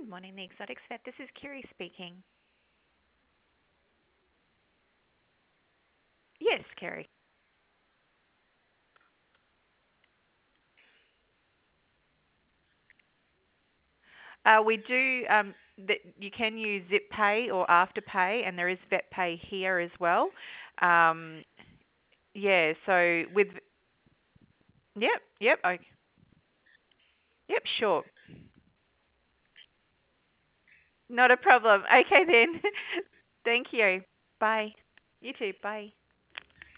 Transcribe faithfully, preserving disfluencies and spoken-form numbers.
Good morning, the Exotics Vet. This is Kiri speaking. Yes, Kiri. Uh, we do. Um, th- you can use Zip Pay or Afterpay, and there is Vet Pay here as well. Um, yeah. So with yep, yep, I, yep, sure, not a problem. Okay then. Thank you. Bye. You too. Bye.